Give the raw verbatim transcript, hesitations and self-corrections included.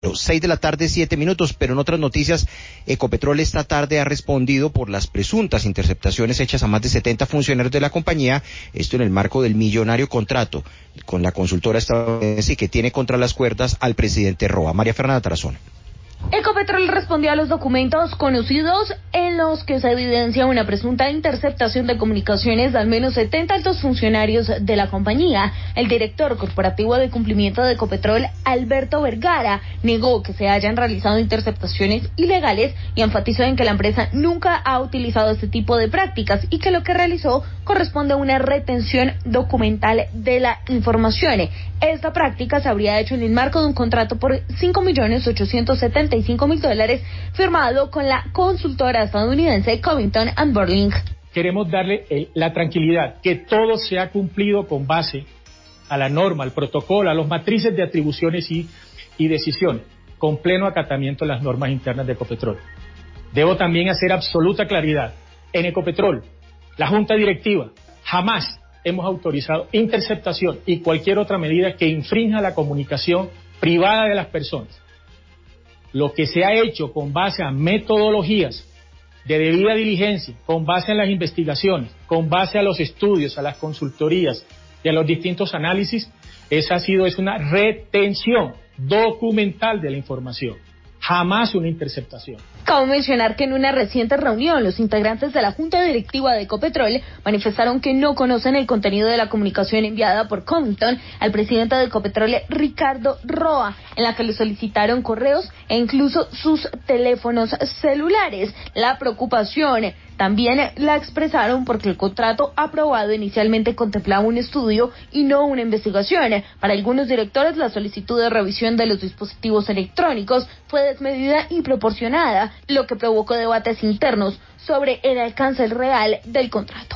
contrato. Seis de la tarde, siete minutos, pero en otras noticias, Ecopetrol esta tarde ha respondido por las presuntas interceptaciones hechas a más de setenta funcionarios de la compañía, esto en el marco del millonario contrato con la consultora estadounidense que tiene contra las cuerdas al presidente Roa. María Fernanda Tarazona. Ecopetrol respondió a los documentos conocidos en los que se evidencia una presunta interceptación de comunicaciones de al menos setenta altos funcionarios de la compañía. El director corporativo de cumplimiento de Ecopetrol, Alberto Vergara, negó que se hayan realizado interceptaciones ilegales y enfatizó en que la empresa nunca ha utilizado este tipo de prácticas y que lo que realizó corresponde a una retención documental de la información. Esta práctica se habría hecho en el marco de un contrato por cinco millones ochocientos setenta y cinco mil dólares firmado con la consultora estadounidense Covington and Burling. Queremos darle el, la tranquilidad que todo se ha cumplido con base a la norma, al protocolo, a las matrices de atribuciones y, y decisiones, con pleno acatamiento de las normas internas de Ecopetrol. Debo también hacer absoluta claridad. En Ecopetrol, la Junta Directiva jamás hemos autorizado interceptación y cualquier otra medida que infrinja la comunicación privada de las personas. Lo que se ha hecho con base a metodologías de debida diligencia, con base en las investigaciones, con base a los estudios, a las consultorías y a los distintos análisis, esa ha sido es una retención documental de la información. Jamás una interceptación. Cabe mencionar que en una reciente reunión los integrantes de la Junta Directiva de Ecopetrol manifestaron que no conocen el contenido de la comunicación enviada por Covington al presidente de Ecopetrol, Ricardo Roa, en la que le solicitaron correos e incluso sus teléfonos celulares. La preocupación también la expresaron porque el contrato aprobado inicialmente contemplaba un estudio y no una investigación. Para algunos directores, la solicitud de revisión de los dispositivos electrónicos fue desmedida y proporcionada, lo que provocó debates internos sobre el alcance real del contrato.